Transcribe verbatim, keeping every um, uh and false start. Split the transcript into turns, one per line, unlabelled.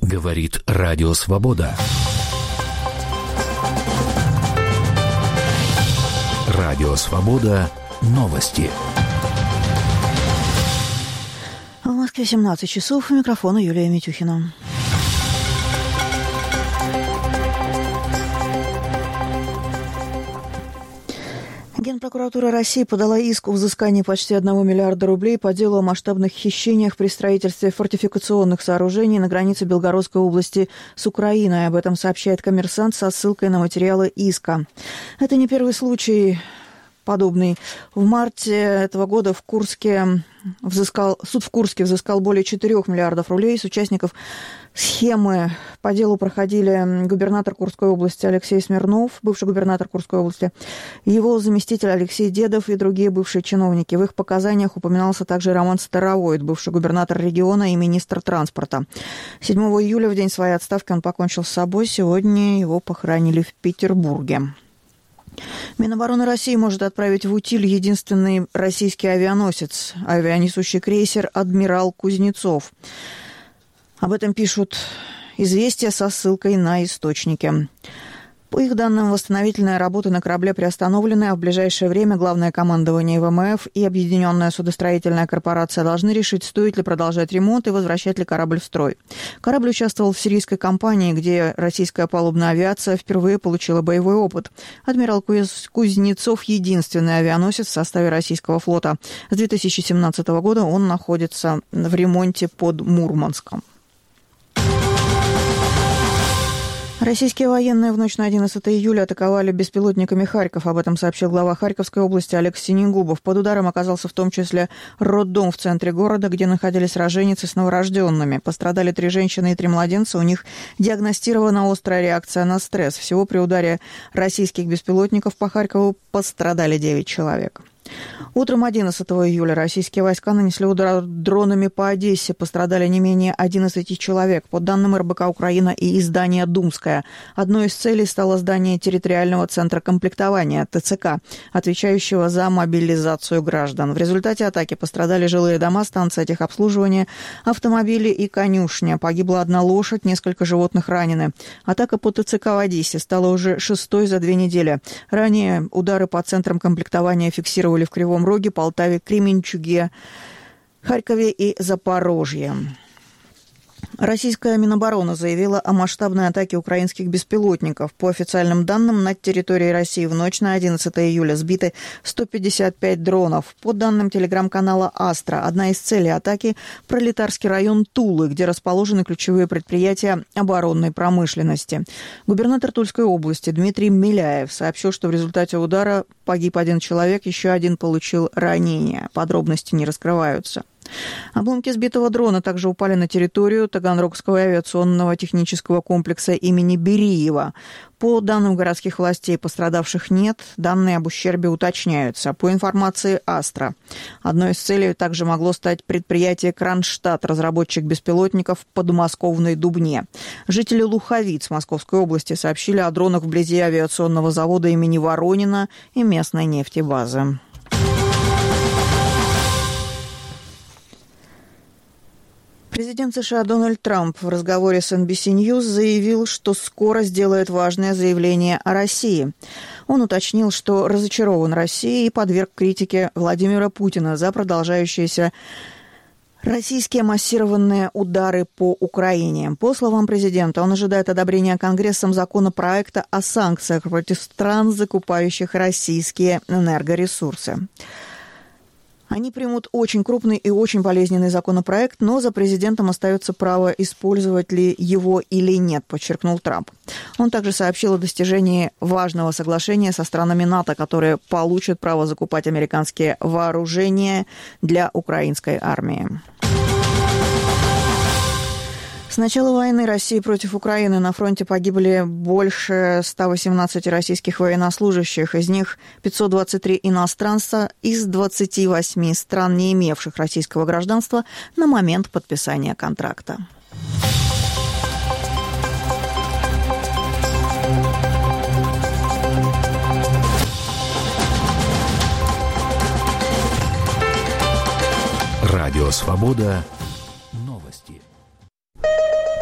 Говорит Радио Свобода. Радио Свобода. Новости.
В Москве семнадцать часов. У микрофона Юлия Митюхина. Генпрокуратура России подала иск о взыскании почти одного миллиарда рублей по делу о масштабных хищениях при строительстве фортификационных сооружений на границе Белгородской области с Украиной. Об этом сообщает «Коммерсант» со ссылкой на материалы иска. Это не первый случай подобный. В марте этого года в Курске взыскал, суд в Курске взыскал более четырёх миллиардов рублей с участников схемы. По делу проходили губернатор Курской области Алексей Смирнов, бывший губернатор Курской области, его заместитель Алексей Дедов и другие бывшие чиновники. В их показаниях упоминался также Роман Старовойт, бывший губернатор региона и министр транспорта. седьмого июля, в день своей отставки, он покончил с собой. Сегодня его похоронили в Петербурге. Минобороны России может отправить в утиль единственный российский авианосец, авианесущий крейсер «Адмирал Кузнецов». Об этом пишут «Известия» со ссылкой на источники. По их данным, восстановительные работы на корабле приостановлены, а в ближайшее время Главное командование ВМФ и Объединенная судостроительная корпорация должны решить, стоит ли продолжать ремонт и возвращать ли корабль в строй. Корабль участвовал в сирийской кампании, где российская палубная авиация впервые получила боевой опыт. «Адмирал Кузнецов» — единственный авианосец в составе российского флота. С две тысячи семнадцатого года он находится в ремонте под Мурманском. Российские военные в ночь на одиннадцатое июля атаковали беспилотниками Харьков. Об этом сообщил глава Харьковской области Олег Синегубов. Под ударом оказался в том числе роддом в центре города, где находились роженицы с новорожденными. Пострадали три женщины и три младенца. У них диагностирована острая реакция на стресс. Всего при ударе российских беспилотников по Харькову пострадали девять человек. Утром одиннадцатого июля российские войска нанесли удар дронами по Одессе. Пострадали не менее одиннадцати человек. По данным эр бэ ка Украина и издания «Думская», одной из целей стало здание территориального центра комплектования тэ цэ ка, отвечающего за мобилизацию граждан. В результате атаки пострадали жилые дома, станция техобслуживания, автомобили и конюшня. Погибла одна лошадь, несколько животных ранены. Атака по тэ цэ ка в Одессе стала уже шестой за две недели. Ранее удары по центрам комплектования фиксировали в Кривом Роге, Полтаве, Кременчуге, Харькове и Запорожье. Российская Минобороны заявила о масштабной атаке украинских беспилотников. По официальным данным, над территорией России в ночь на одиннадцатое июля сбиты сто пятьдесят пять дронов. По данным телеграм-канала «Астра», одна из целей атаки – пролетарский район Тулы, где расположены ключевые предприятия оборонной промышленности. Губернатор Тульской области Дмитрий Миляев сообщил, что в результате удара погиб один человек, еще один получил ранения. Подробности не раскрываются. Обломки сбитого дрона также упали на территорию Таганрогского авиационного технического комплекса имени Бериева. По данным городских властей, пострадавших нет, данные об ущербе уточняются. По информации «Астра», одной из целей также могло стать предприятие «Кронштадт», разработчик беспилотников в подмосковной Дубне. Жители Луховиц Московской области сообщили о дронах вблизи авиационного завода имени Воронина и местной нефтебазы. Президент США Дональд Трамп в разговоре с эн би си News заявил, что скоро сделает важное заявление о России. Он уточнил, что разочарован Россией и подверг критике Владимира Путина за продолжающиеся российские массированные удары по Украине. По словам президента, он ожидает одобрения Конгрессом законопроекта о санкциях против стран, закупающих российские энергоресурсы. Они примут очень крупный и очень болезненный законопроект, но за президентом остается право, использовать ли его или нет, подчеркнул Трамп. Он также сообщил о достижении важного соглашения со странами НАТО, которые получат право закупать американские вооружения для украинской армии. С начала войны России против Украины на фронте погибли больше ста восемнадцати российских военнослужащих. Из них пятьсот двадцать три иностранца из двадцати восьми стран, не имевших российского гражданства на момент подписания контракта.
Радио «Свобода».